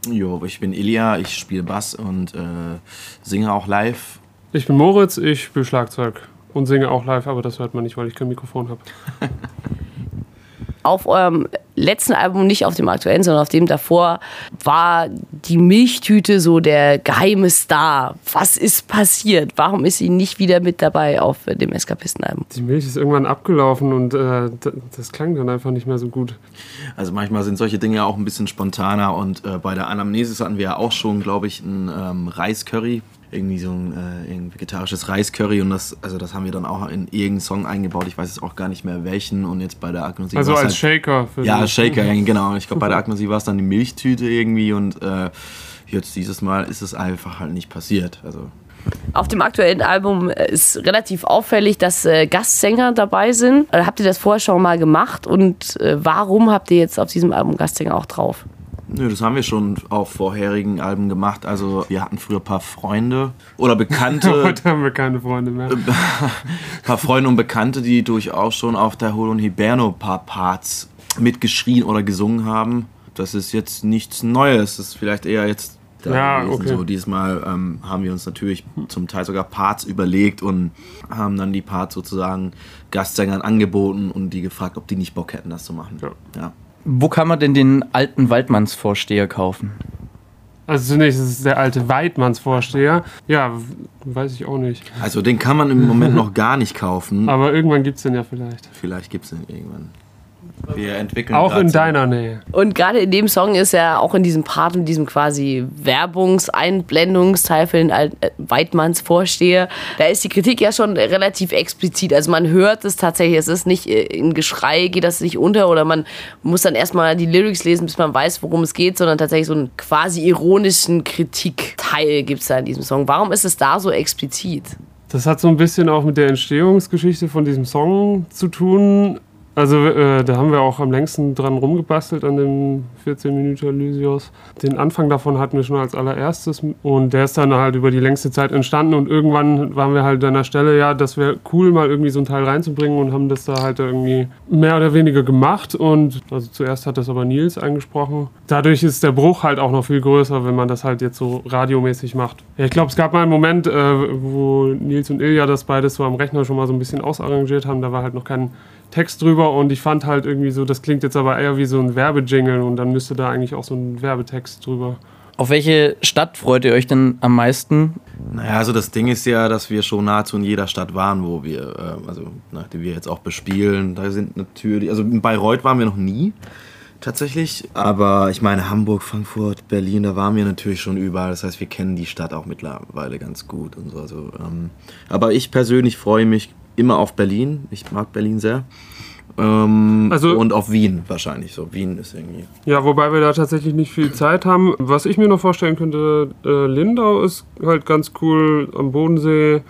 Jo, ich bin Ilja, ich spiele Bass und singe auch live. Ich bin Moritz, ich spiele Schlagzeug und singe auch live, aber das hört man nicht, weil ich kein Mikrofon habe. Auf eurem letzten Album, nicht auf dem aktuellen, sondern auf dem davor, war die Milchtüte so der geheime Star. Was ist passiert? Warum ist sie nicht wieder mit dabei auf dem Eskapistenalbum? Die Milch ist irgendwann abgelaufen und das klang dann einfach nicht mehr so gut. Also manchmal sind solche Dinge auch ein bisschen spontaner und bei der Anamnesis hatten wir ja auch schon, glaube ich, ein Reiscurry. Irgendwie so ein vegetarisches Reiscurry und das haben wir dann auch in irgendeinen Song eingebaut. Ich weiß jetzt auch gar nicht mehr welchen und jetzt bei der Agnosie also war es als halt, Shaker. Ja, Shaker, genau. Ich glaube, bei der Agnosie war es dann die Milchtüte irgendwie und jetzt dieses Mal ist es einfach halt nicht passiert. Also auf dem aktuellen Album ist relativ auffällig, dass Gastsänger dabei sind. Habt ihr das vorher schon mal gemacht und warum habt ihr jetzt auf diesem Album Gastsänger auch drauf? Nö, das haben wir schon auf vorherigen Alben gemacht. Also wir hatten früher ein paar Freunde oder Bekannte. Heute haben wir keine Freunde mehr. Ein paar Freunde und Bekannte, die durchaus schon auf der Hol und Hiberno ein paar Parts mitgeschrien oder gesungen haben. Das ist jetzt nichts Neues. Das ist vielleicht eher jetzt da gewesen. Okay. So, diesmal haben wir uns natürlich zum Teil sogar Parts überlegt und haben dann die Parts sozusagen Gastsängern angeboten und die gefragt, ob die nicht Bock hätten, das zu machen. Ja. Wo kann man denn den alten Waldmannsvorsteher kaufen? Also zunächst ist es der alte Weidmannsvorsteher. Ja, weiß ich auch nicht. Also den kann man im Moment noch gar nicht kaufen. Aber irgendwann gibt es den ja vielleicht. Vielleicht gibt es den irgendwann. Wir entwickeln auch in deiner Nähe. Und gerade in dem Song ist ja auch in diesem Part, in diesem quasi Werbungseinblendungsteil für den Weidmannsvorsteher, da ist die Kritik ja schon relativ explizit. Also man hört es tatsächlich, es ist nicht in Geschrei, geht das nicht unter oder man muss dann erstmal die Lyrics lesen, bis man weiß, worum es geht, sondern tatsächlich so einen quasi ironischen Kritikteil gibt es da in diesem Song. Warum ist es da so explizit? Das hat so ein bisschen auch mit der Entstehungsgeschichte von diesem Song zu tun. Also da haben wir auch am längsten dran rumgebastelt an dem 14 Minuten Lysios. Den Anfang davon hatten wir schon als allererstes und der ist dann halt über die längste Zeit entstanden und irgendwann waren wir halt an der Stelle, ja, das wäre cool, mal irgendwie so ein Teil reinzubringen und haben das da halt irgendwie mehr oder weniger gemacht und also zuerst hat das aber Nils eingesprochen. Dadurch ist der Bruch halt auch noch viel größer, wenn man das halt jetzt so radiomäßig macht. Ja, ich glaube, es gab mal einen Moment, wo Nils und Ilja das beides so am Rechner schon mal so ein bisschen ausarrangiert haben, da war halt noch kein Text drüber und ich fand halt irgendwie so, das klingt jetzt aber eher wie so ein Werbejingle und dann müsste da eigentlich auch so ein Werbetext drüber. Auf welche Stadt freut ihr euch denn am meisten? Naja, also das Ding ist ja, dass wir schon nahezu in jeder Stadt waren, wo wir, die wir jetzt auch bespielen. Da sind natürlich, also in Bayreuth waren wir noch nie, tatsächlich. Aber ich meine, Hamburg, Frankfurt, Berlin, da waren wir natürlich schon überall. Das heißt, wir kennen die Stadt auch mittlerweile ganz gut und so. Also, aber ich persönlich freue mich immer auf Berlin. Ich mag Berlin sehr. Und auf Wien wahrscheinlich. So, Wien ist irgendwie. Ja, wobei wir da tatsächlich nicht viel Zeit haben. Was ich mir noch vorstellen könnte, Lindau ist halt ganz cool am Bodensee.